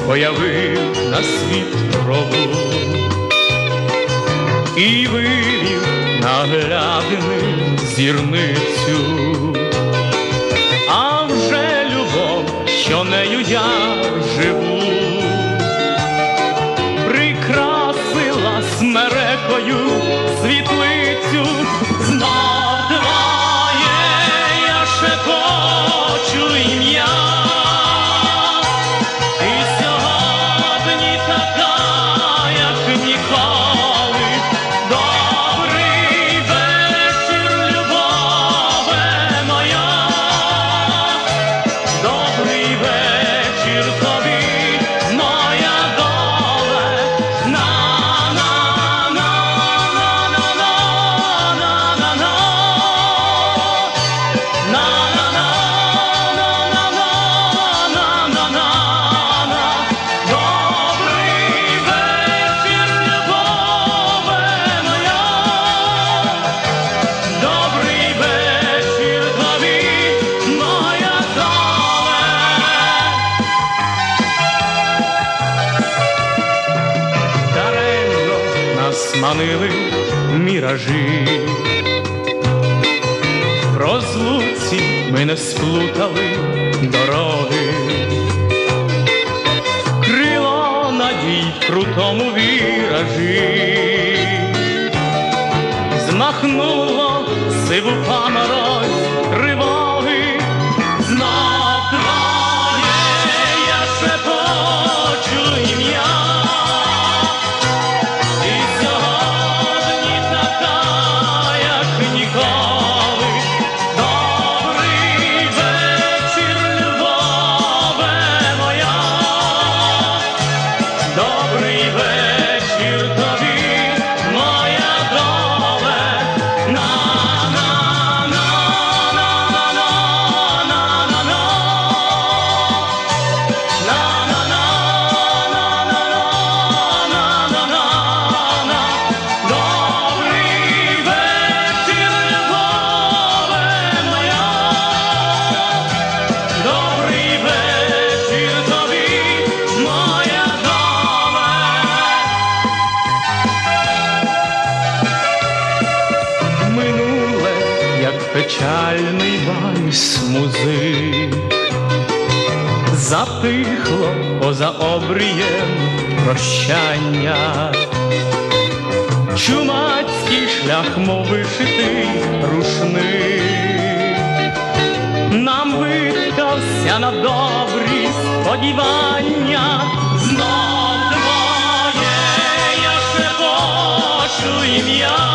появив на світ крову і вивів на глядини зірницю. А вже любов, що нею я живу, прикрасила смерекою світлицю. Знов твоє я шепочу ім'я, ти сьогодні така, як ніколи. Добрий вечір, любове моя, добрий вечір тобі, моя доле. Манили міражі, в розлуці ми не сплутали дороги. Крило надій в крутому віражі змахнуло сиву паморозь тривоги. Знов твоє я шепочу ім'я, печальний вальс музик, затихло поза обрієм прощання. Чумацький шлях, мов вишитий рушник, нам виткався на добрі сподівання. Знов твоє я шепочу ім'я,